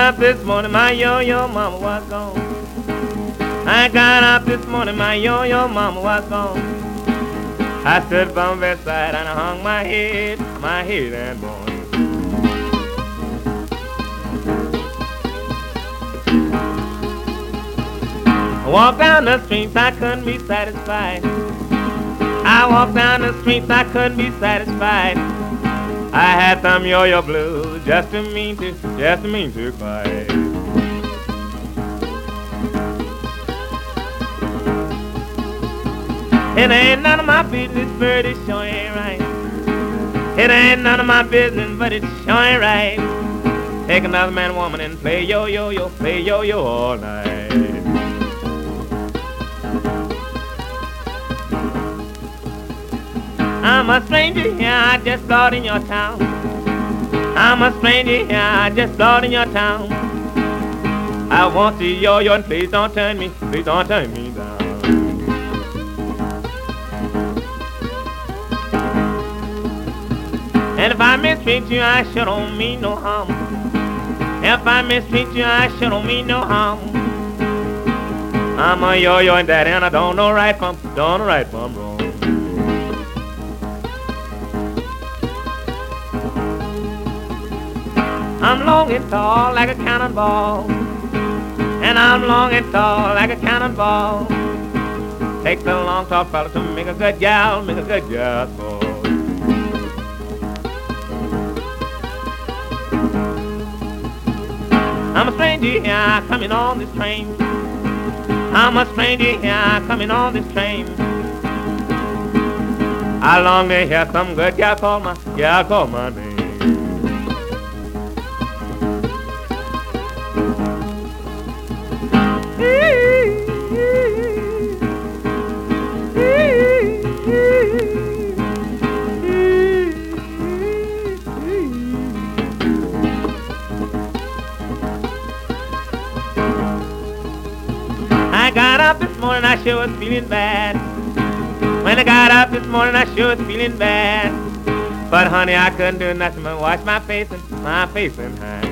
up this morning, my yo-yo mama was gone. I got up this morning, my yo-yo mama was gone. I stood from the bedside and I hung my head and mourned. I walked down the streets, I couldn't be satisfied. I walked down the streets, I couldn't be satisfied. I had some yo-yo blues, just to mean to cry. It ain't none of my business, but it sure ain't right. It ain't none of my business, but it sure ain't right. Take another man, woman, and play yo-yo, play yo-yo all night. I'm a stranger here, I just got in your town. I'm a stranger here, I just got in your town. I want to see yo-yo and please don't turn me down. And if I mistreat you, I sure don't mean no harm. If I mistreat you, I sure don't mean no harm. I'm a yo-yo and daddy, and I don't know right from wrong. I'm long and tall like a cannonball, and I'm long and tall like a cannonball. Takes a long tall fella to make a good gal fall. I'm a stranger here coming on this train. I'm a stranger here coming on this train. I long to hear some good gal call my name. I got up this morning, I sure was feeling bad. When I got up this morning, I sure was feeling bad. But honey, I couldn't do nothing but wash my face and hands.